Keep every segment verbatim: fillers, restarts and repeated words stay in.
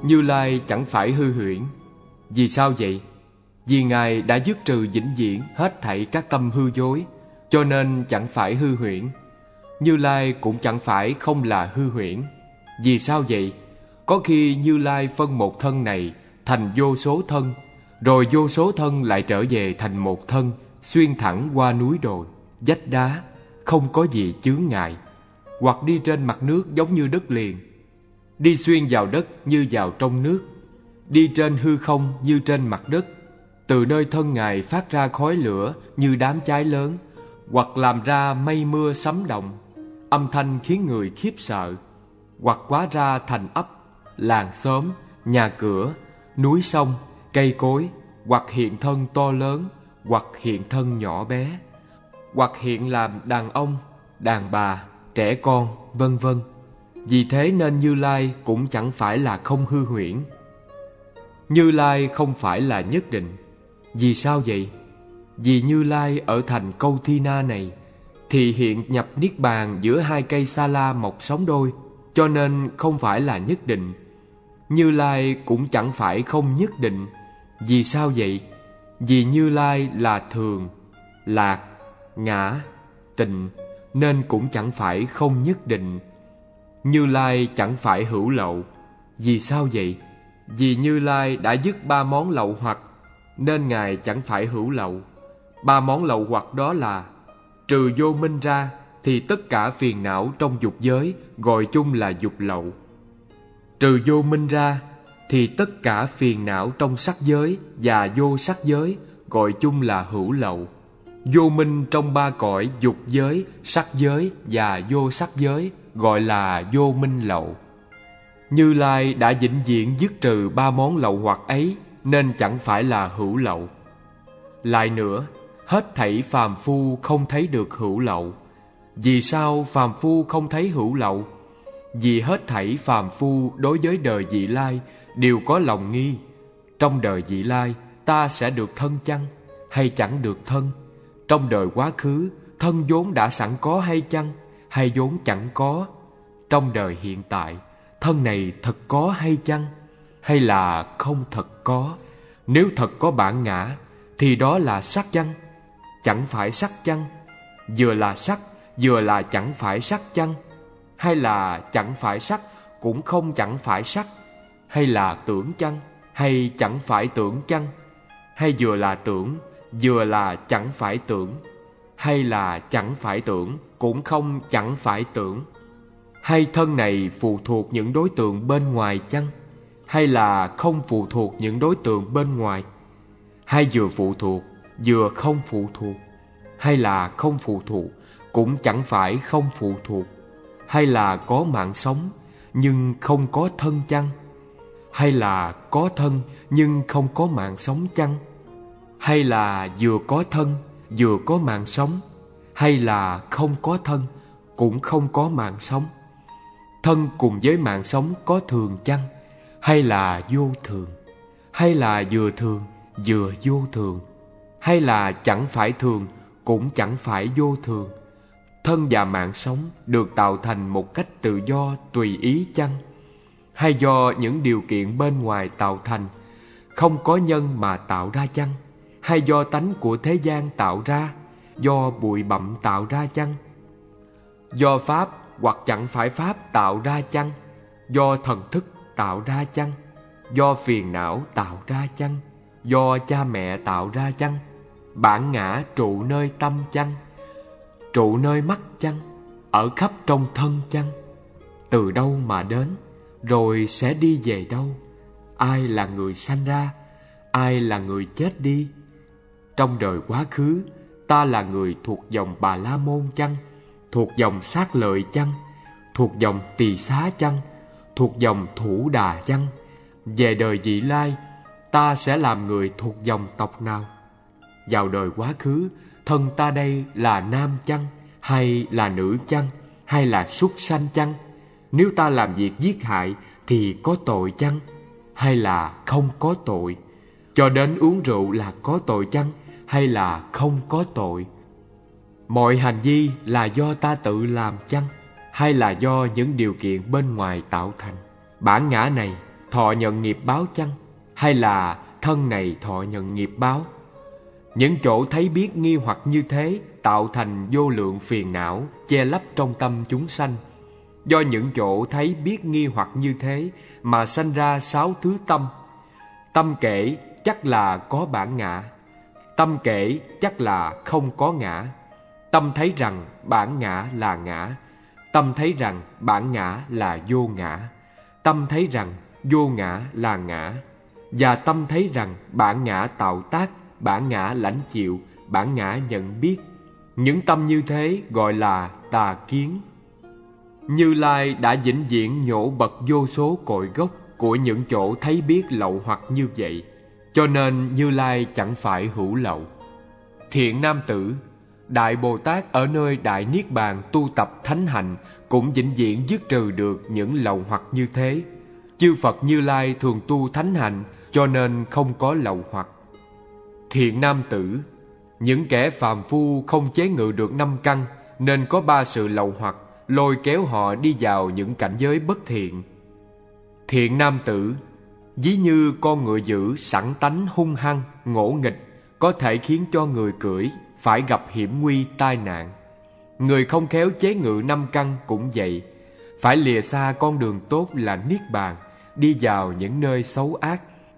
Như Lai chẳng phải hư huyễn. Vì sao vậy? Vì Ngài đã dứt trừ vĩnh viễn hết thảy các tâm hư dối, cho nên chẳng phải hư huyễn. Như Lai cũng chẳng phải không là hư huyễn. Vì sao vậy? Có khi Như Lai phân một thân này thành vô số thân, rồi vô số thân lại trở về thành một thân, xuyên thẳng qua núi đồi, vách đá, không có gì chướng ngại. Hoặc đi trên mặt nước giống như đất liền, đi xuyên vào đất như vào trong nước, đi trên hư không như trên mặt đất. Từ nơi thân Ngài phát ra khói lửa như đám cháy lớn, hoặc làm ra mây mưa sấm động, âm thanh khiến người khiếp sợ, hoặc hóa ra thành ấp, làng xóm, nhà cửa, núi sông, cây cối, hoặc hiện thân to lớn, hoặc hiện thân nhỏ bé, hoặc hiện làm đàn ông, đàn bà, trẻ con, vân vân. Vì thế nên Như Lai cũng chẳng phải là không hư huyễn. Như Lai không phải là nhất định. Vì sao vậy? Vì Như Lai ở thành Câu Thi Na này thì hiện nhập niết bàn giữa hai cây sa la mọc sóng đôi, cho nên không phải là nhất định. Như Lai cũng chẳng phải không nhất định. Vì sao vậy? Vì Như Lai là thường, lạc, ngã, tịnh, nên cũng chẳng phải không nhất định. Như Lai chẳng phải hữu lậu. Vì sao vậy? Vì Như Lai đã dứt ba món lậu hoặc, nên Ngài chẳng phải hữu lậu. Ba món lậu hoặc đó là: trừ vô minh ra thì tất cả phiền não trong dục giới gọi chung là dục lậu. Trừ vô minh ra thì tất cả phiền não trong sắc giới và vô sắc giới gọi chung là hữu lậu. Vô minh trong ba cõi dục giới, sắc giới và vô sắc giới gọi là vô minh lậu. Như Lai đã vĩnh viễn dứt trừ ba món lậu hoặc ấy, nên chẳng phải là hữu lậu. Lại nữa, hết thảy phàm phu không thấy được hữu lậu. Vì sao phàm phu không thấy hữu lậu? Vì hết thảy phàm phu đối với đời vị lai đều có lòng nghi. Trong đời vị lai ta sẽ được thân chăng, hay chẳng được thân? Trong đời quá khứ, thân vốn đã sẵn có hay chăng, hay vốn chẳng có? Trong đời hiện tại, thân này thật có hay chăng, hay là không thật có? Nếu thật có bản ngã thì đó là sắc chăng, chẳng phải sắc chăng? Vừa là sắc, vừa là chẳng phải sắc chăng? Hay là chẳng phải sắc cũng không chẳng phải sắc? Hay là tưởng chăng, hay chẳng phải tưởng chăng? Hay vừa là tưởng, vừa là chẳng phải tưởng? Hay là chẳng phải tưởng cũng không chẳng phải tưởng? Hay thân này phụ thuộc những đối tượng bên ngoài chăng, hay là không phụ thuộc những đối tượng bên ngoài? Hay vừa phụ thuộc, vừa không phụ thuộc? Hay là không phụ thuộc cũng chẳng phải không phụ thuộc? Hay là có mạng sống nhưng không có thân chăng? Hay là có thân nhưng không có mạng sống chăng? Hay là vừa có thân, vừa có mạng sống? Hay là không có thân, cũng không có mạng sống? Thân cùng với mạng sống có thường chăng, hay là vô thường? Hay là vừa thường, vừa vô thường? Hay là chẳng phải thường, cũng chẳng phải vô thường? Thân và mạng sống được tạo thành một cách tự do tùy ý chăng, hay do những điều kiện bên ngoài tạo thành, không có nhân mà tạo ra chăng? Hay do tánh của thế gian tạo ra, do bụi bặm tạo ra chăng? Do pháp hoặc chẳng phải pháp tạo ra chăng? Do thần thức tạo ra chăng? Do phiền não tạo ra chăng? Do cha mẹ tạo ra chăng? Bản ngã trụ nơi tâm chăng? Trụ nơi mắt chăng? Ở khắp trong thân chăng? Từ đâu mà đến, rồi sẽ đi về đâu? Ai là người sanh ra? Ai là người chết đi? Trong đời quá khứ, ta là người thuộc dòng Bà La Môn chăng? Thuộc dòng Sát Lợi chăng? Thuộc dòng Tỳ Xá chăng? Thuộc dòng Thủ Đà chăng? Về đời vị lai, ta sẽ làm người thuộc dòng tộc nào? Vào đời quá khứ, thân ta đây là nam chăng, hay là nữ chăng, hay là súc sanh chăng? Nếu ta làm việc giết hại thì có tội chăng, hay là không có tội? Cho đến uống rượu là có tội chăng, hay là không có tội? Mọi hành vi là do ta tự làm chăng, hay là do những điều kiện bên ngoài tạo thành? Bản ngã này thọ nhận nghiệp báo chăng? Hay là thân này thọ nhận nghiệp báo? Những chỗ thấy biết nghi hoặc như thế tạo thành vô lượng phiền não che lấp trong tâm chúng sanh. Do những chỗ thấy biết nghi hoặc như thế mà sanh ra sáu thứ tâm. Tâm kể chắc là có bản ngã, tâm kể chắc là không có ngã, tâm thấy rằng bản ngã là ngã, tâm thấy rằng bản ngã là vô ngã, tâm thấy rằng vô ngã là ngã, và tâm thấy rằng bản ngã tạo tác, bản ngã lãnh chịu, bản ngã nhận biết. Những tâm như thế gọi là tà kiến. Như Lai đã vĩnh viễn nhổ bật vô số cội gốc của những chỗ thấy biết lậu hoặc như vậy, cho nên Như Lai chẳng phải hữu lậu. Thiện nam tử, Đại Bồ Tát ở nơi Đại Niết Bàn tu tập thánh hạnh cũng vĩnh viễn dứt trừ được những lậu hoặc như thế. Chư Phật Như Lai thường tu thánh hạnh, cho nên không có lậu hoặc. Thiện nam tử, những kẻ phàm phu không chế ngự được năm căn, nên có ba sự lậu hoặc lôi kéo họ đi vào những cảnh giới bất thiện. Thiện nam tử, ví như con ngựa dữ sẵn tánh hung hăng, ngỗ nghịch, có thể khiến cho người cưỡi phải gặp hiểm nguy tai nạn. Người không khéo chế ngự năm căn cũng vậy, phải lìa xa con đường tốt là Niết Bàn, đi vào những nơi xấu ác.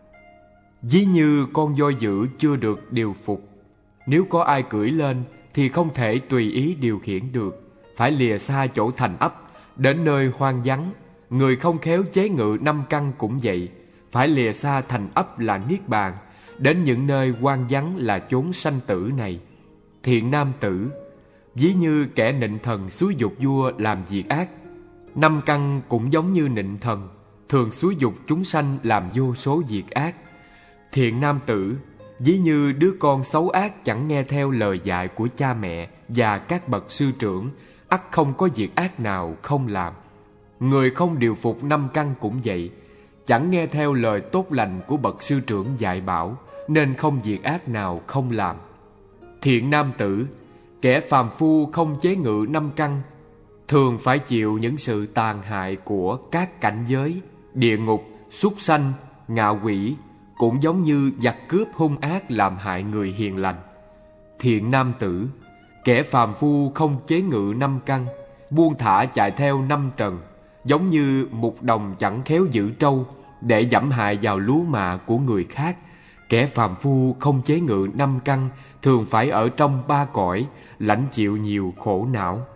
Ví như con voi dữ chưa được điều phục, nếu có ai cưỡi lên thì không thể tùy ý điều khiển được, phải lìa xa chỗ thành ấp, đến nơi hoang vắng. Người không khéo chế ngự năm căn cũng vậy, phải lìa xa thành ấp là Niết Bàn, đến những nơi hoang vắng là chốn sanh tử này. Thiện nam tử, ví như kẻ nịnh thần xúi giục vua làm việc ác. Năm căn cũng giống như nịnh thần, thường xúi giục chúng sanh làm vô số việc ác. Thiện nam tử, ví như đứa con xấu ác chẳng nghe theo lời dạy của cha mẹ và các bậc sư trưởng, ắt không có việc ác nào không làm. Người không điều phục năm căn cũng vậy, chẳng nghe theo lời tốt lành của bậc sư trưởng dạy bảo, nên không việc ác nào không làm. Thiện nam tử, kẻ phàm phu không chế ngự năm căn, thường phải chịu những sự tàn hại của các cảnh giới, địa ngục, súc sanh, ngạ quỷ, cũng giống như giặc cướp hung ác làm hại người hiền lành. Thiện nam tử, kẻ phàm phu không chế ngự năm căn, buông thả chạy theo năm trần, giống như mục đồng chẳng khéo giữ trâu, để giẫm hại vào lúa mạ của người khác. Kẻ phàm phu không chế ngự năm căn thường phải ở trong ba cõi, lãnh chịu nhiều khổ não.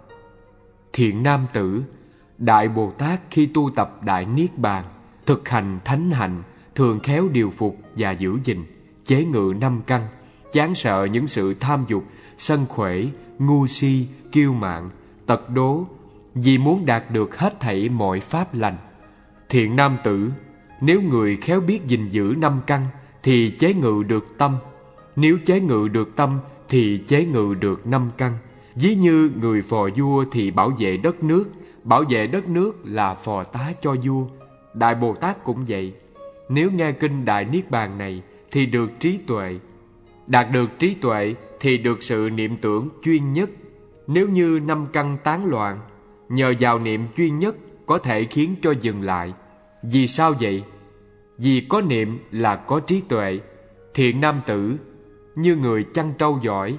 Thiện nam tử, Đại Bồ Tát khi tu tập Đại Niết Bàn, thực hành thánh hạnh, thường khéo điều phục và giữ gìn, chế ngự năm căn, chán sợ những sự tham dục, sân khỏe, ngu si, kiêu mạn, tật đố, vì muốn đạt được hết thảy mọi pháp lành. Thiện nam tử, nếu người khéo biết gìn giữ năm căn thì chế ngự được tâm, nếu chế ngự được tâm thì chế ngự được năm căn. Ví như người phò vua thì bảo vệ đất nước, bảo vệ đất nước là phò tá cho vua. Đại Bồ Tát cũng vậy, nếu nghe kinh Đại Niết Bàn này thì được trí tuệ, đạt được trí tuệ thì được sự niệm tưởng chuyên nhất. Nếu như năm căn tán loạn, nhờ vào niệm chuyên nhất có thể khiến cho dừng lại. Vì sao vậy? Vì có niệm là có trí tuệ. Thiện nam tử, như người chăn trâu giỏi,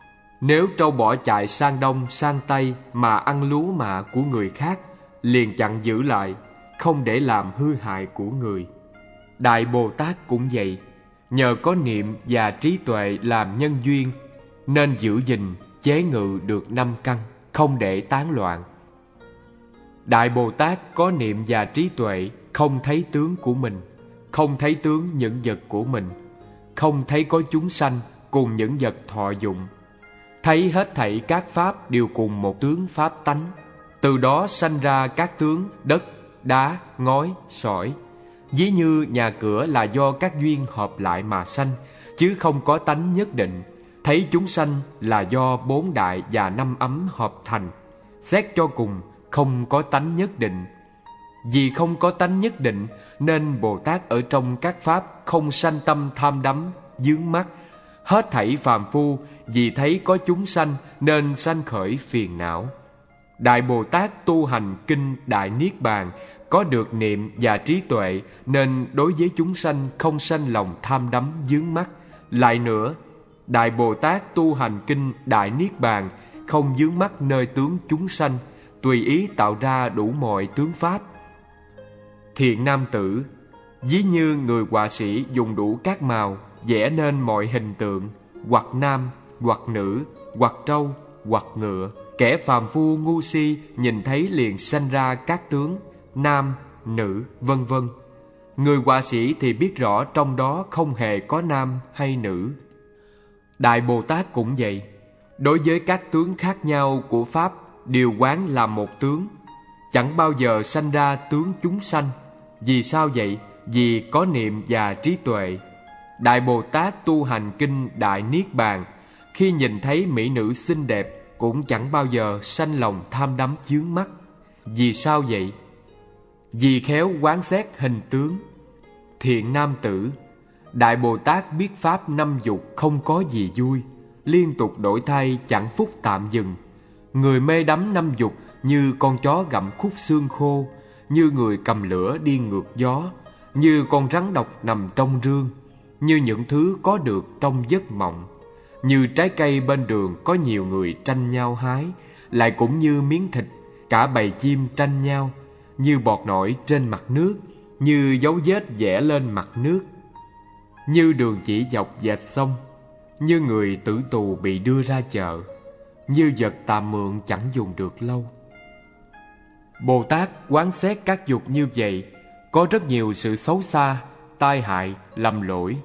nếu trâu bỏ chạy sang đông sang tây mà ăn lúa mạ của người khác, liền chặn giữ lại, không để làm hư hại của người. Đại Bồ Tát cũng vậy, nhờ có niệm và trí tuệ làm nhân duyên, nên giữ gìn, chế ngự được năm căn, không để tán loạn. Đại Bồ Tát có niệm và trí tuệ, không thấy tướng của mình, không thấy tướng những vật của mình, không thấy có chúng sanh cùng những vật thọ dụng, thấy hết thảy các pháp đều cùng một tướng pháp tánh. Từ đó sanh ra các tướng đất, đá, ngói, sỏi. Ví như nhà cửa là do các duyên hợp lại mà sanh, chứ không có tánh nhất định. Thấy chúng sanh là do bốn đại và năm ấm hợp thành. Xét cho cùng, không có tánh nhất định. Vì không có tánh nhất định, nên Bồ Tát ở trong các pháp không sanh tâm tham đắm, vướng mắc. Hết thảy phàm phu vì thấy có chúng sanh nên sanh khởi phiền não. Đại Bồ Tát tu hành kinh Đại Niết Bàn có được niệm và trí tuệ, nên đối với chúng sanh không sanh lòng tham đắm vướng mắc. Lại nữa, Đại Bồ Tát tu hành kinh Đại Niết Bàn, không vướng mắc nơi tướng chúng sanh, tùy ý tạo ra đủ mọi tướng pháp. Thiện nam tử, ví như người họa sĩ dùng đủ các màu vẽ nên mọi hình tượng, hoặc nam, hoặc nữ, hoặc trâu, hoặc ngựa. Kẻ phàm phu ngu si nhìn thấy liền sanh ra các tướng nam, nữ, vân vân. Người họa sĩ thì biết rõ trong đó không hề có nam hay nữ. Đại Bồ Tát cũng vậy, đối với các tướng khác nhau của Pháp đều quán làm một tướng, chẳng bao giờ sanh ra tướng chúng sanh. Vì sao vậy? Vì có niệm và trí tuệ. Đại Bồ Tát tu hành kinh Đại Niết Bàn, khi nhìn thấy mỹ nữ xinh đẹp cũng chẳng bao giờ sanh lòng tham đắm chướng mắt. Vì sao vậy? Vì khéo quán xét hình tướng. Thiện nam tử, Đại Bồ Tát biết pháp năm dục không có gì vui, liên tục đổi thay chẳng phút tạm dừng. Người mê đắm năm dục như con chó gặm khúc xương khô, như người cầm lửa đi ngược gió, như con rắn độc nằm trong rương, như những thứ có được trong giấc mộng, như trái cây bên đường có nhiều người tranh nhau hái, lại cũng như miếng thịt cả bầy chim tranh nhau, như bọt nổi trên mặt nước, như dấu vết vẽ lên mặt nước, như đường chỉ dọc vạch sông, như người tử tù bị đưa ra chợ, như vật tạm mượn chẳng dùng được lâu. Bồ Tát quán xét các dục như vậy, có rất nhiều sự xấu xa, tai hại, lầm lỗi.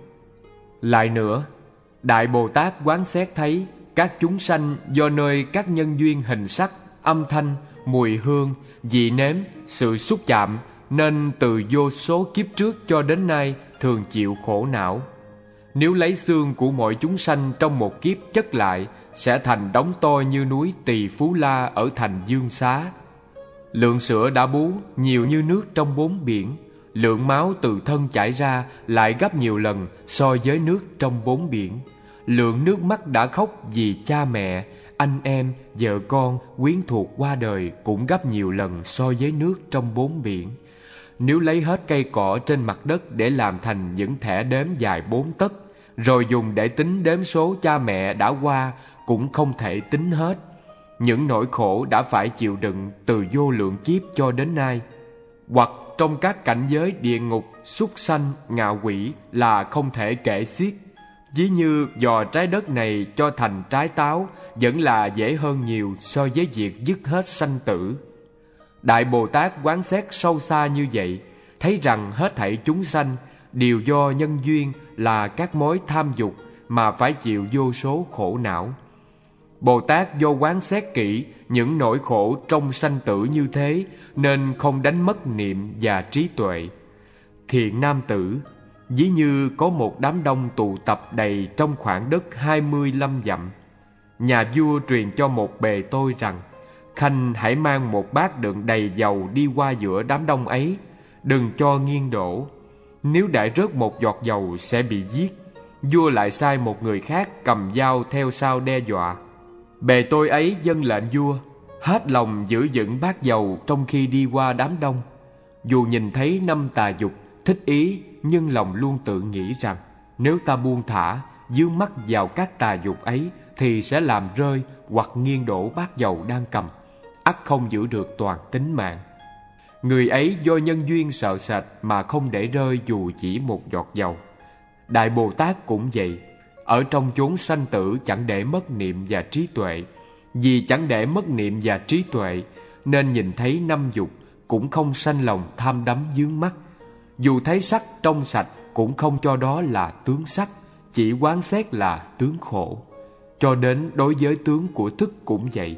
Lại nữa, Đại Bồ Tát quán xét thấy các chúng sanh do nơi các nhân duyên hình sắc, âm thanh, mùi hương, vị nếm, sự xúc chạm, nên từ vô số kiếp trước cho đến nay thường chịu khổ não. Nếu lấy xương của mọi chúng sanh trong một kiếp chất lại, sẽ thành đống to như núi Tỳ Phú La ở thành Dương Xá. Lượng sữa đã bú nhiều như nước trong bốn biển, lượng máu từ thân chảy ra lại gấp nhiều lần so với nước trong bốn biển. Lượng nước mắt đã khóc vì cha mẹ, anh em, vợ con, quyến thuộc qua đời cũng gấp nhiều lần so với nước trong bốn biển. Nếu lấy hết cây cỏ trên mặt đất để làm thành những thẻ đếm dài bốn tấc, rồi dùng để tính đếm số cha mẹ đã qua, cũng không thể tính hết. Những nỗi khổ đã phải chịu đựng từ vô lượng kiếp cho đến nay. Hoặc trong các cảnh giới địa ngục, súc sanh, ngạ quỷ là không thể kể xiết. Ví như dò trái đất này cho thành trái táo vẫn là dễ hơn nhiều so với việc dứt hết sanh tử. Đại Bồ Tát quán xét sâu xa như vậy, thấy rằng hết thảy chúng sanh đều do nhân duyên là các mối tham dục mà phải chịu vô số khổ não. Bồ Tát do quán xét kỹ những nỗi khổ trong sanh tử như thế, nên không đánh mất niệm và trí tuệ. Thiện nam tử, ví như có một đám đông tụ tập đầy trong khoảng đất hai mươi lăm dặm. Nhà vua truyền cho một bề tôi rằng: Khanh hãy mang một bát đựng đầy dầu đi qua giữa đám đông ấy, đừng cho nghiêng đổ. Nếu để rớt một giọt dầu sẽ bị giết. Vua lại sai một người khác cầm dao theo sau đe dọa. Bề tôi ấy vâng lệnh vua, hết lòng giữ vững bát dầu trong khi đi qua đám đông. Dù nhìn thấy năm tà dục thích ý, nhưng lòng luôn tự nghĩ rằng nếu ta buông thả, dướng mắt vào các tà dục ấy thì sẽ làm rơi hoặc nghiêng đổ bát dầu đang cầm, ắt không giữ được toàn tính mạng. Người ấy do nhân duyên sợ sệt mà không để rơi dù chỉ một giọt dầu. Đại Bồ Tát cũng vậy, ở trong chốn sanh tử chẳng để mất niệm và trí tuệ. Vì chẳng để mất niệm và trí tuệ, nên nhìn thấy năm dục cũng không sanh lòng tham đắm vướng mắc. Dù thấy sắc trong sạch cũng không cho đó là tướng sắc, chỉ quán xét là tướng khổ. Cho đến đối với tướng của thức cũng vậy.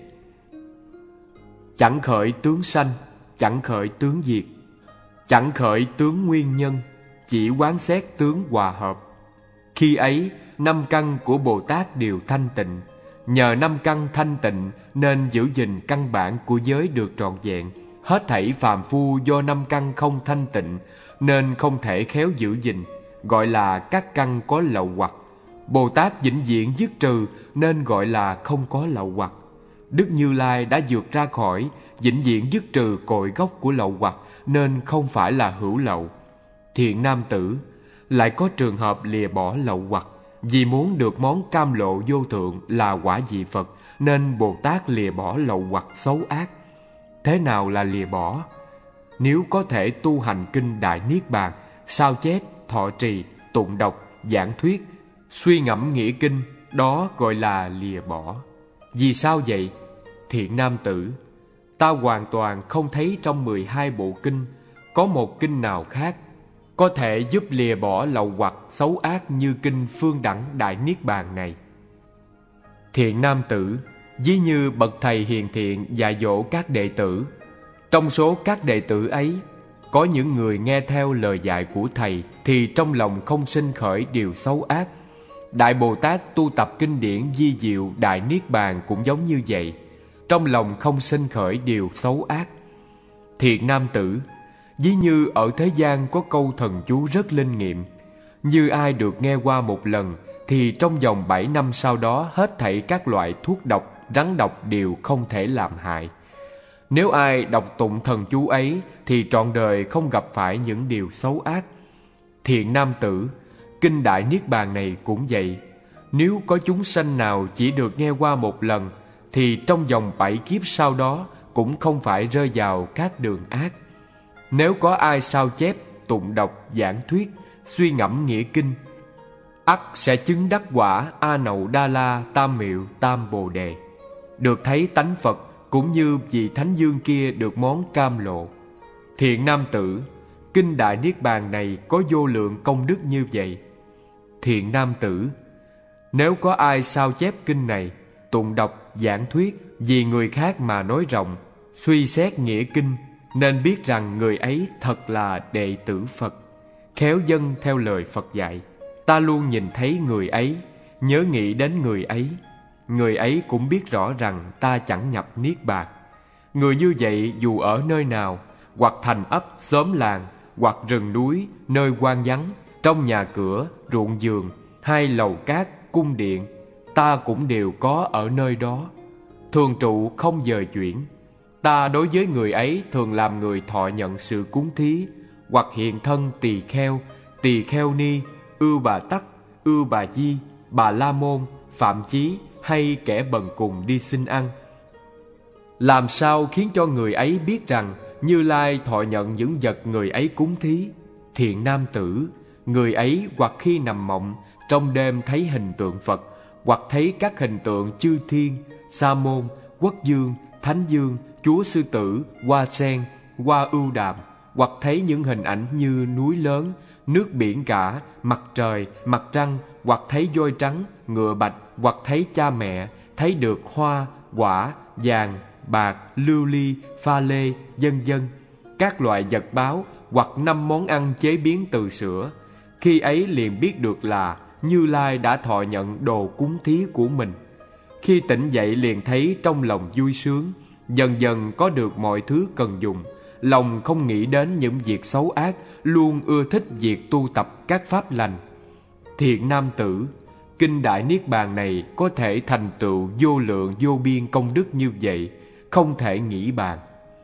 Chẳng khởi tướng sanh, chẳng khởi tướng diệt, chẳng khởi tướng nguyên nhân, chỉ quán xét tướng hòa hợp. Khi ấy, năm căn của Bồ Tát đều thanh tịnh. Nhờ năm căn thanh tịnh nên giữ gìn căn bản của giới được trọn vẹn. Hết thảy phàm phu do năm căn không thanh tịnh nên không thể khéo giữ gìn, gọi là các căn có lậu hoặc. Bồ Tát vĩnh viễn dứt trừ nên gọi là không có lậu hoặc. Đức Như Lai đã vượt ra khỏi, vĩnh viễn dứt trừ cội gốc của lậu hoặc, nên không phải là hữu lậu. Thiện nam tử, lại có trường hợp lìa bỏ lậu hoặc, vì muốn được món cam lộ vô thượng là quả vị Phật, nên Bồ Tát lìa bỏ lậu hoặc xấu ác. Thế nào là lìa bỏ? Nếu có thể tu hành kinh Đại Niết Bàn, sao chép, thọ trì, tụng đọc, giảng thuyết, suy ngẫm nghĩa kinh, đó gọi là lìa bỏ. Vì sao vậy? Thiện nam tử, ta hoàn toàn không thấy trong mười hai bộ kinh có một kinh nào khác có thể giúp lìa bỏ lậu hoặc xấu ác như kinh Phương Đẳng Đại Niết Bàn này. Thiện nam tử, ví như bậc thầy hiền thiện dạy dỗ các đệ tử. Trong số các đệ tử ấy, có những người nghe theo lời dạy của thầy thì trong lòng không sinh khởi điều xấu ác. Đại Bồ Tát tu tập kinh điển vi diệu Đại Niết Bàn cũng giống như vậy, trong lòng không sinh khởi điều xấu ác. Thiện nam tử, ví như ở thế gian có câu thần chú rất linh nghiệm, như ai được nghe qua một lần thì trong vòng bảy năm sau đó hết thảy các loại thuốc độc, rắn độc đều không thể làm hại. Nếu ai đọc tụng thần chú ấy thì trọn đời không gặp phải những điều xấu ác. Thiện nam tử, kinh Đại Niết Bàn này cũng vậy. Nếu có chúng sanh nào chỉ được nghe qua một lần thì trong vòng bảy kiếp sau đó cũng không phải rơi vào các đường ác. Nếu có ai sao chép, tụng đọc, giảng thuyết, suy ngẫm nghĩa kinh, ắt sẽ chứng đắc quả A Nậu Đa La Tam Miệu Tam Bồ Đề, được thấy tánh Phật, cũng như vị Thánh Dương kia được món cam lộ. Thiện nam tử, kinh Đại Niết Bàn này có vô lượng công đức như vậy. Thiện nam tử, nếu có ai sao chép kinh này, tụng đọc, giảng thuyết vì người khác mà nói rộng, suy xét nghĩa kinh, nên biết rằng người ấy thật là đệ tử Phật, khéo dâng theo lời Phật dạy. Ta luôn nhìn thấy người ấy, nhớ nghĩ đến người ấy. Người ấy cũng biết rõ rằng ta chẳng nhập Niết Bàn. Người như vậy dù ở nơi nào, hoặc thành ấp, xóm làng, hoặc rừng núi, nơi hoang vắng, trong nhà cửa, ruộng vườn, hay lầu cát, cung điện, ta cũng đều có ở nơi đó, thường trụ không dời chuyển. Ta đối với người ấy thường làm người thọ nhận sự cúng thí, hoặc hiện thân tỳ kheo, tỳ kheo ni, ưu bà tắc, ưu bà di, bà la môn, phạm chí, hay kẻ bần cùng đi xin ăn. Làm sao khiến cho người ấy biết rằng Như Lai thọ nhận những vật người ấy cúng thí? Thiện nam tử, người ấy hoặc khi nằm mộng, trong đêm thấy hình tượng Phật, hoặc thấy các hình tượng chư thiên, sa môn, quốc dương, thánh dương, chúa sư tử, hoa sen, hoa ưu đàm, hoặc thấy những hình ảnh như núi lớn, nước biển cả, mặt trời, mặt trăng, hoặc thấy voi trắng, ngựa bạch, hoặc thấy cha mẹ, thấy được hoa, quả, vàng, bạc, lưu ly, pha lê, vân vân, các loại vật báo, hoặc năm món ăn chế biến từ sữa. Khi ấy liền biết được là Như Lai đã thọ nhận đồ cúng thí của mình. Khi tỉnh dậy liền thấy trong lòng vui sướng, dần dần có được mọi thứ cần dùng, lòng không nghĩ đến những việc xấu ác, luôn ưa thích việc tu tập các pháp lành. Thiện nam tử, kinh Đại Niết Bàn này có thể thành tựu vô lượng vô biên công đức như vậy, không thể nghĩ bàn.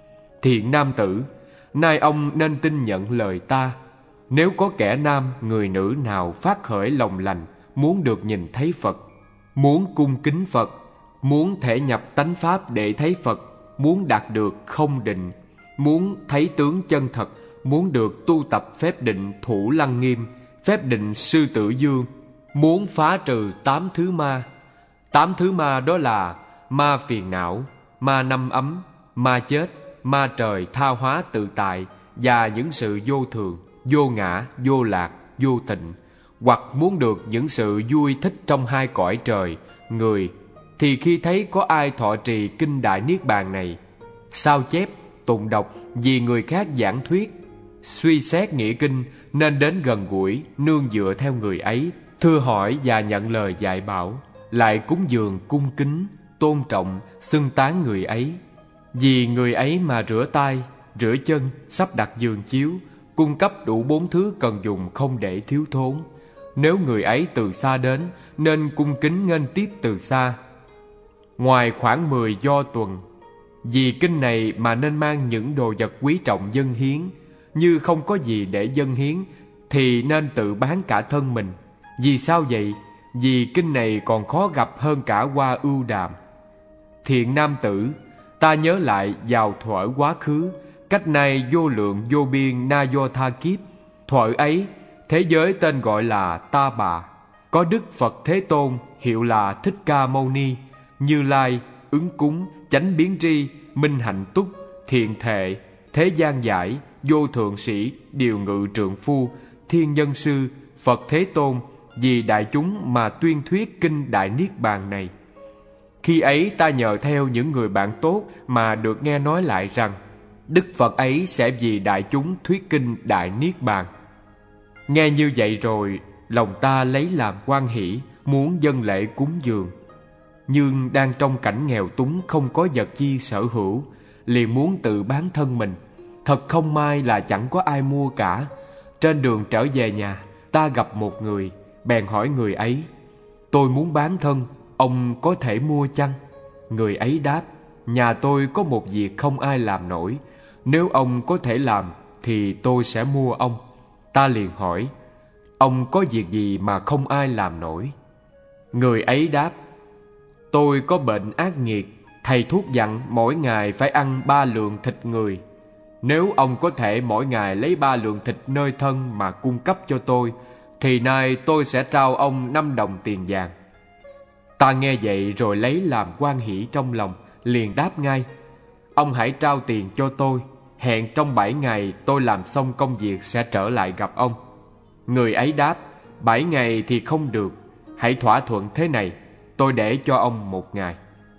Thiện nam tử, nay ông nên tin nhận lời ta. Nếu có kẻ nam, người nữ nào phát khởi lòng lành, muốn được nhìn thấy Phật, muốn cung kính Phật, muốn thể nhập tánh pháp để thấy Phật, muốn đạt được không định, muốn thấy tướng chân thật, muốn được tu tập phép định Thủ Lăng Nghiêm, phép định Sư Tử Dương, muốn phá trừ tám thứ ma. Tám thứ ma đó là ma phiền não, ma năm ấm, ma chết, ma trời tha hóa tự tại, và những sự vô thường, vô ngã, vô lạc, vô tịnh. Hoặc muốn được những sự vui thích trong hai cõi trời, người, thì khi thấy có ai thọ trì kinh Đại Niết Bàn này, sao chép, tụng đọc vì người khác giảng thuyết, suy xét nghĩa kinh, nên đến gần gũi, nương dựa theo người ấy, thưa hỏi và nhận lời dạy bảo, lại cúng dường cung kính, tôn trọng, xưng tán người ấy. Vì người ấy mà rửa tay, rửa chân, sắp đặt giường chiếu, cung cấp đủ bốn thứ cần dùng không để thiếu thốn. Nếu người ấy từ xa đến, nên cung kính nghênh tiếp từ xa. ngoài khoảng mười do tuần. Vì kinh này mà nên mang những đồ vật quý trọng dâng hiến. Như không có gì để dâng hiến thì nên tự bán cả thân mình. Vì sao vậy? Vì kinh này còn khó gặp hơn cả hoa ưu đàm. Thiện nam tử, ta nhớ lại vào thuở quá khứ, cách nay vô lượng vô biên na do tha kiếp. Thuở ấy, thế giới tên gọi là Ta Bà. Có Đức Phật Thế Tôn, hiệu là Thích Ca Mâu Ni, Như Lai, Ứng Cúng, Chánh Biến Tri, Minh Hạnh Túc, Thiện Thệ, Thế Gian Giải, Vô Thượng Sĩ, Điều Ngự Trượng Phu, Thiên Nhân Sư, Phật Thế Tôn, vì đại chúng mà tuyên thuyết kinh Đại Niết Bàn này. Khi ấy ta nhờ theo những người bạn tốt mà được nghe nói lại rằng Đức Phật ấy sẽ vì đại chúng thuyết kinh Đại Niết Bàn. Nghe như vậy rồi, lòng ta lấy làm hoan hỷ, muốn dâng lễ cúng dường. Nhưng đang trong cảnh nghèo túng, không có vật chi sở hữu, liền muốn tự bán thân mình. Thật không may là chẳng có ai mua cả. Trên đường trở về nhà, ta gặp một người, bèn hỏi người ấy: tôi muốn bán thân, ông có thể mua chăng? Người ấy đáp: nhà tôi có một việc không ai làm nổi, nếu ông có thể làm thì tôi sẽ mua ông. Ta liền hỏi: ông có việc gì mà không ai làm nổi? Người ấy đáp: tôi có bệnh ác nghiệt, thầy thuốc dặn mỗi ngày phải ăn ba lượng thịt người. Nếu ông có thể mỗi ngày lấy ba lượng thịt nơi thân mà cung cấp cho tôi, thì nay tôi sẽ trao ông năm đồng tiền vàng. Ta nghe vậy rồi lấy làm hoan hỷ trong lòng, liền đáp ngay: ông hãy trao tiền cho tôi, hẹn trong bảy ngày tôi làm xong công việc sẽ trở lại gặp ông. Người ấy đáp: bảy ngày thì không được, hãy thỏa thuận thế này, tôi để cho ông một ngày.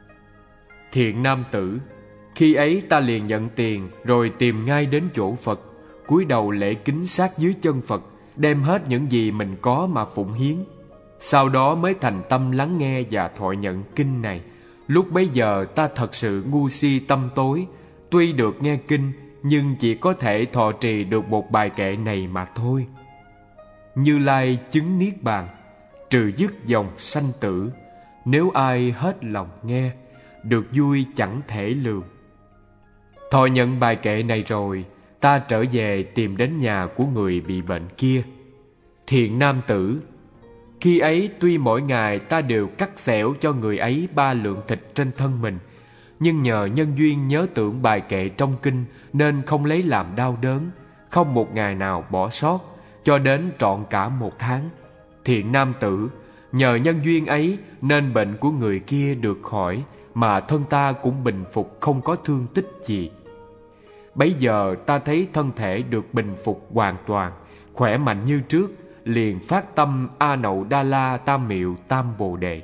Thiện nam tử, khi ấy ta liền nhận tiền rồi tìm ngay đến chỗ Phật, cúi đầu lễ kính sát dưới chân Phật, đem hết những gì mình có mà phụng hiến. Sau đó mới thành tâm lắng nghe và thọ nhận kinh này. Lúc bấy giờ ta thật sự ngu si tâm tối, tuy được nghe kinh nhưng chỉ có thể thọ trì được một bài kệ này mà thôi. Như Lai chứng niết bàn, trừ dứt dòng sanh tử, nếu ai hết lòng nghe, được vui chẳng thể lường. Thọ nhận bài kệ này rồi, ta trở về tìm đến nhà của người bị bệnh kia. Thiện nam tử, khi ấy tuy mỗi ngày ta đều cắt xẻo cho người ấy ba lượng thịt trên thân mình, nhưng nhờ nhân duyên nhớ tưởng bài kệ trong kinh nên không lấy làm đau đớn, không một ngày nào bỏ sót, cho đến trọn cả một tháng. Thiện nam tử, nhờ nhân duyên ấy nên bệnh của người kia được khỏi, mà thân ta cũng bình phục, không có thương tích gì. Bấy giờ ta thấy thân thể được bình phục hoàn toàn, khỏe mạnh như trước, liền phát tâm A Nậu Đa La Tam Miệu Tam Bồ Đề.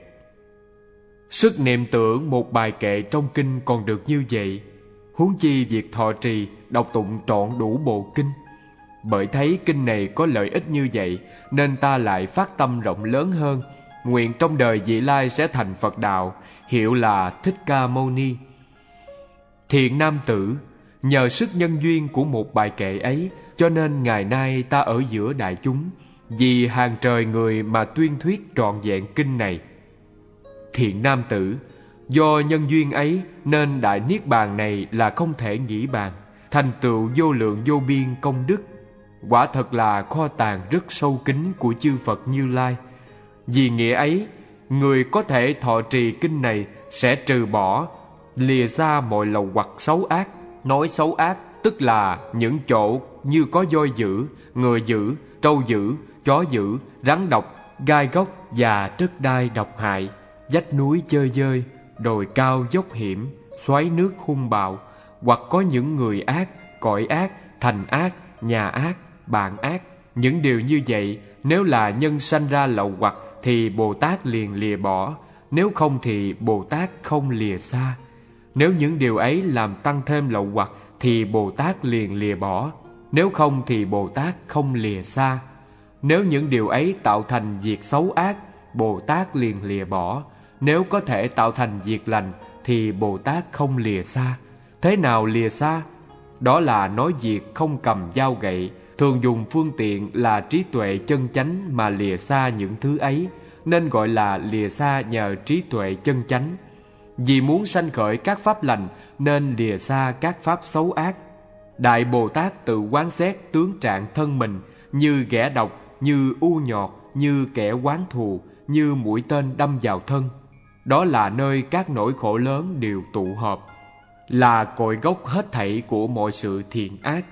Sức niệm tưởng một bài kệ trong kinh còn được như vậy, huống chi việc thọ trì, đọc tụng trọn đủ bộ kinh. Bởi thấy kinh này có lợi ích như vậy, nên ta lại phát tâm rộng lớn hơn, nguyện trong đời vị lai sẽ thành Phật đạo, hiệu là Thích Ca Mâu Ni. Thiện nam tử, nhờ sức nhân duyên của một bài kệ ấy, cho nên ngày nay ta ở giữa đại chúng, vì hàng trời người mà tuyên thuyết trọn vẹn kinh này. Thiện nam tử, do nhân duyên ấy nên Đại Niết Bàn này là không thể nghĩ bàn, thành tựu vô lượng vô biên công đức. Quả thật là kho tàng rất sâu kín của chư Phật Như Lai. Vì nghĩa ấy, người có thể thọ trì kinh này sẽ trừ bỏ, lìa xa mọi lầu hoặc xấu ác. Nói xấu ác tức là những chỗ như có voi dữ, ngựa dữ, trâu dữ, chó dữ, rắn độc, gai góc và đất đai độc hại, vách núi chơ dơi, đồi cao dốc hiểm, xoáy nước hung bạo, hoặc có những người ác, cõi ác, thành ác, nhà ác, bạn ác. Những điều như vậy, nếu là nhân sanh ra lậu hoặc thì Bồ Tát liền lìa bỏ, nếu không thì Bồ Tát không lìa xa. Nếu những điều ấy làm tăng thêm lậu hoặc thì Bồ Tát liền lìa bỏ, nếu không thì Bồ Tát không lìa xa. Nếu những điều ấy tạo thành việc xấu ác, Bồ Tát liền lìa bỏ, nếu có thể tạo thành việc lành thì Bồ Tát không lìa xa. Thế nào lìa xa? Đó là nói việc không cầm dao gậy, thường dùng phương tiện là trí tuệ chân chánh mà lìa xa những thứ ấy, nên gọi là lìa xa nhờ trí tuệ chân chánh. Vì muốn sanh khởi các pháp lành nên lìa xa các pháp xấu ác. Đại Bồ Tát tự quán xét tướng trạng thân mình như ghẻ độc, như u nhọt, như kẻ oán thù, như mũi tên đâm vào thân. Đó là nơi các nỗi khổ lớn đều tụ họp, là cội gốc hết thảy của mọi sự thiện ác.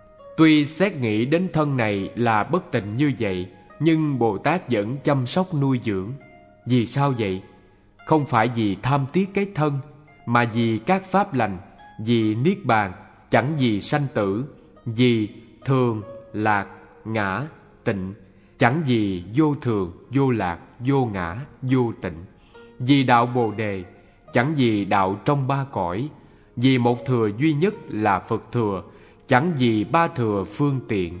Tuy xét nghĩ đến thân này là bất tịnh như vậy, nhưng Bồ Tát vẫn chăm sóc nuôi dưỡng. Vì sao vậy? Không phải vì tham tiếc cái thân, mà vì các pháp lành, vì niết bàn, chẳng vì sanh tử, vì thường, lạc, ngã, tịnh, chẳng vì vô thường, vô lạc, vô ngã, vô tịnh, vì đạo Bồ Đề, chẳng vì đạo trong ba cõi, vì một thừa duy nhất là Phật thừa, chẳng vì ba thừa phương tiện,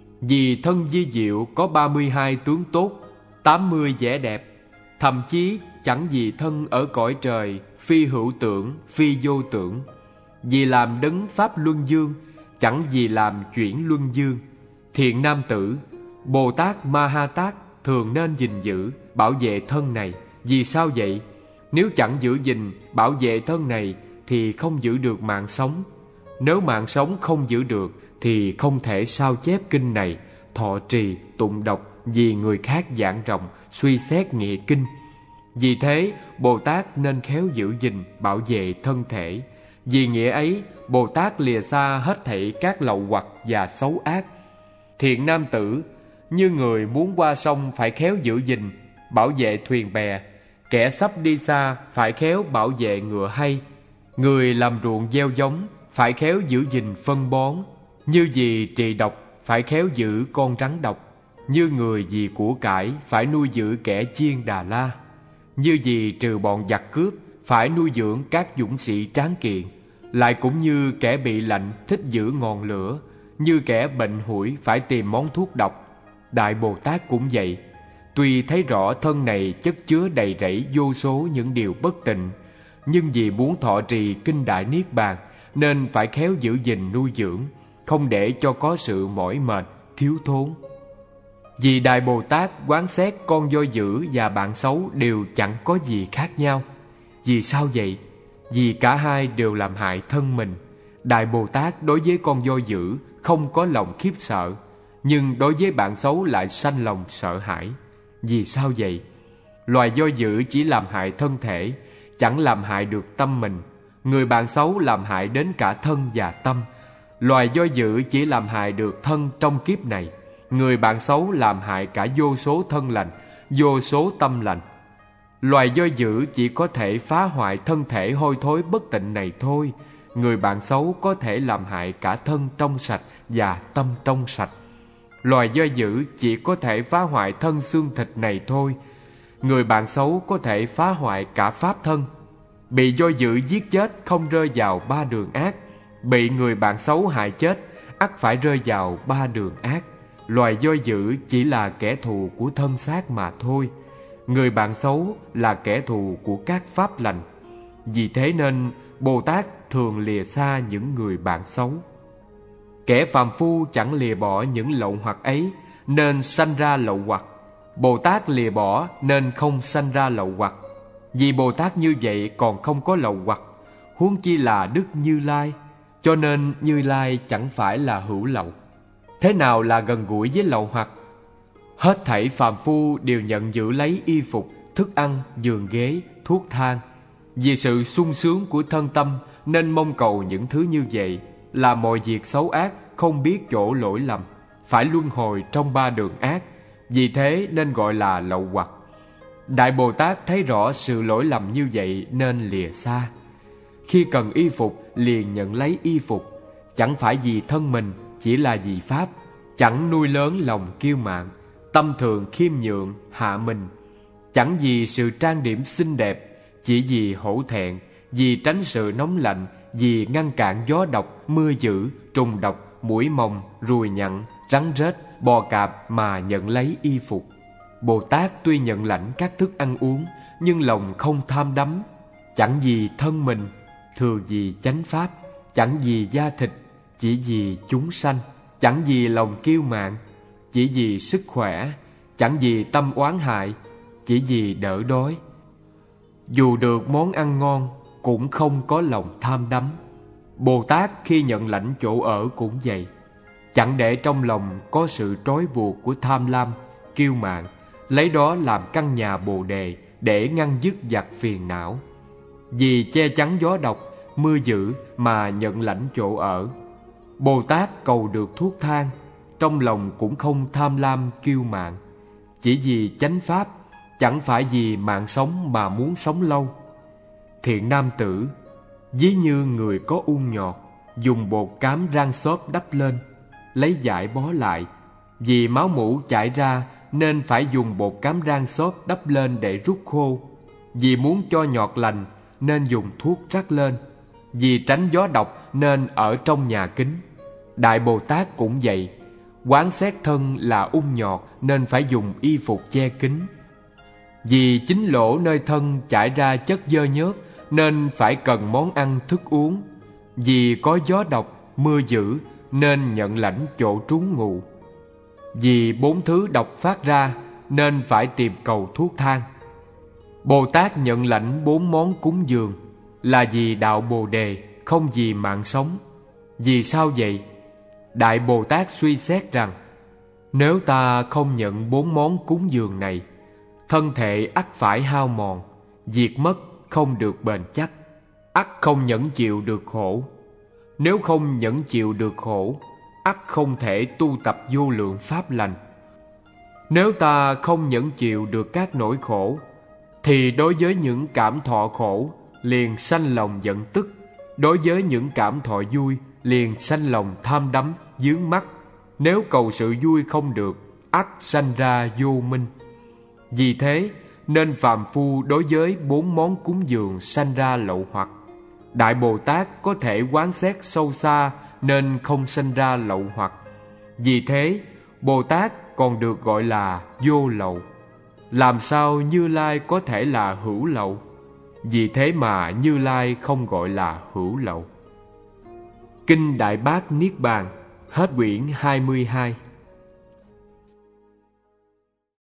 vì thân vi diệu có ba mươi hai tướng tốt, tám mươi vẻ đẹp, thậm chí chẳng vì thân ở cõi trời, phi hữu tưởng, phi vô tưởng, vì làm đấng pháp luân dương, chẳng vì làm chuyển luân dương. Thiện nam tử, Bồ Tát Ma Ha Tát thường nên gìn giữ, bảo vệ thân này. Vì sao vậy? Nếu chẳng giữ gìn, bảo vệ thân này thì không giữ được mạng sống. Nếu mạng sống không giữ được thì không thể sao chép kinh này, thọ trì, tụng đọc vì người khác giảng rộng, suy xét nghĩa kinh. Vì thế, Bồ Tát nên khéo giữ gìn, bảo vệ thân thể. Vì nghĩa ấy, Bồ Tát lìa xa hết thảy các lậu hoặc và xấu ác. Thiện nam tử, như người muốn qua sông phải khéo giữ gìn, bảo vệ thuyền bè. Kẻ sắp đi xa phải khéo bảo vệ ngựa hay. Người làm ruộng gieo giống phải khéo giữ gìn phân bón. Như vì trị độc phải khéo giữ con rắn độc. Như người vì của cải phải nuôi giữ kẻ chiên Đà La. Như vì trừ bọn giặc cướp phải nuôi dưỡng các dũng sĩ tráng kiện. Lại cũng như kẻ bị lạnh thích giữ ngọn lửa, như kẻ bệnh hủi phải tìm món thuốc độc. Đại Bồ Tát cũng vậy. Tuy thấy rõ thân này chất chứa đầy rẫy vô số những điều bất tịnh, nhưng vì muốn thọ trì kinh Đại Niết Bàn nên phải khéo giữ gìn nuôi dưỡng, không để cho có sự mỏi mệt, thiếu thốn. Vì Đại Bồ Tát quán xét con voi dữ và bạn xấu đều chẳng có gì khác nhau. Vì sao vậy? Vì cả hai đều làm hại thân mình. Đại Bồ Tát đối với con voi dữ không có lòng khiếp sợ, nhưng đối với bạn xấu lại sanh lòng sợ hãi. Vì sao vậy? Loài voi dữ chỉ làm hại thân thể, chẳng làm hại được tâm mình. Người bạn xấu làm hại đến cả thân và tâm. Loài voi dữ chỉ làm hại được thân trong kiếp này. Người bạn xấu làm hại cả vô số thân lành, vô số tâm lành. Loài voi dữ chỉ có thể phá hoại thân thể hôi thối bất tịnh này thôi. Người bạn xấu có thể làm hại cả thân trong sạch và tâm trong sạch. Loài voi dữ chỉ có thể phá hoại thân xương thịt này thôi. Người bạn xấu có thể phá hoại cả pháp thân. Bị voi dữ giết chết không rơi vào ba đường ác. Bị người bạn xấu hại chết ắt phải rơi vào ba đường ác. Loài voi dữ chỉ là kẻ thù của thân xác mà thôi. Người bạn xấu là kẻ thù của các pháp lành. Vì thế nên Bồ Tát thường lìa xa những người bạn xấu. Kẻ phàm phu chẳng lìa bỏ những lậu hoặc ấy nên sanh ra lậu hoặc. Bồ Tát lìa bỏ nên không sanh ra lậu hoặc. Vì Bồ Tát như vậy còn không có lậu hoặc, huống chi là Đức Như Lai. Cho nên Như Lai chẳng phải là hữu lậu. Thế nào là gần gũi với lậu hoặc? Hết thảy phàm phu đều nhận giữ lấy y phục, thức ăn, giường ghế, thuốc thang. Vì sự sung sướng của thân tâm nên mong cầu những thứ như vậy, là mọi việc xấu ác không biết chỗ lỗi lầm, phải luân hồi trong ba đường ác. Vì thế nên gọi là lậu hoặc. Đại Bồ Tát thấy rõ sự lỗi lầm như vậy nên lìa xa. Khi cần y phục liền nhận lấy y phục, chẳng phải vì thân mình, chỉ là vì pháp. Chẳng nuôi lớn lòng kiêu mạn, tâm thường khiêm nhượng, hạ mình. Chẳng vì sự trang điểm xinh đẹp, chỉ vì hổ thẹn, vì tránh sự nóng lạnh, vì ngăn cản gió độc, mưa dữ, trùng độc, muỗi mồng, ruồi nhặn, rắn rết, bò cạp mà nhận lấy y phục. Bồ Tát tuy nhận lãnh các thức ăn uống, nhưng lòng không tham đắm. Chẳng vì thân mình, thừa vì chánh pháp. Chẳng vì da thịt, chỉ vì chúng sanh. Chẳng vì lòng kiêu mạn, chỉ vì sức khỏe. Chẳng vì tâm oán hại, chỉ vì đỡ đói. Dù được món ăn ngon cũng không có lòng tham đắm. Bồ Tát khi nhận lãnh chỗ ở cũng vậy, chẳng để trong lòng có sự trói buộc của tham lam, kiêu mạn, lấy đó làm căn nhà Bồ Đề để ngăn dứt giặc phiền não. Vì che chắn gió độc, mưa dữ mà nhận lãnh chỗ ở. Bồ Tát cầu được thuốc thang, trong lòng cũng không tham lam kiêu mạn. Chỉ vì chánh pháp, chẳng phải vì mạng sống mà muốn sống lâu. Thiện nam tử, ví như người có ung nhọt, dùng bột cám rang xốp đắp lên, lấy vải bó lại. Vì máu mủ chảy ra nên phải dùng bột cám rang xốp đắp lên để rút khô. Vì muốn cho nhọt lành nên dùng thuốc rắc lên. Vì tránh gió độc nên ở trong nhà kính. Đại Bồ Tát cũng vậy, quán xét thân là ung nhọt nên phải dùng y phục che kín. Vì chính lỗ nơi thân chảy ra chất dơ nhớt nên phải cần món ăn thức uống. Vì có gió độc, mưa dữ nên nhận lãnh chỗ trú ngụ. Vì bốn thứ độc phát ra nên phải tìm cầu thuốc thang. Bồ Tát nhận lãnh bốn món cúng dường là vì đạo Bồ Đề, không vì mạng sống. Vì sao vậy? Đại Bồ Tát suy xét rằng, nếu ta không nhận bốn món cúng dường này, thân thể ắt phải hao mòn, diệt mất, không được bền chắc, ắt không nhẫn chịu được khổ. Nếu không nhẫn chịu được khổ, ắt không thể tu tập vô lượng pháp lành. Nếu ta không nhẫn chịu được các nỗi khổ, thì đối với những cảm thọ khổ liền sanh lòng giận tức. Đối với những cảm thọ vui liền sanh lòng tham đắm, vướng mắc. Nếu cầu sự vui không được, ắt sanh ra vô minh. Vì thế nên phàm phu đối với bốn món cúng dường sanh ra lậu hoặc. Đại Bồ Tát có thể quán xét sâu xa nên không sanh ra lậu hoặc. Vì thế Bồ Tát còn được gọi là vô lậu. Làm sao Như Lai có thể là hữu lậu? Vì thế mà Như Lai không gọi là hữu lậu. Kinh Đại Bát Niết Bàn, hết quyển hai mươi hai.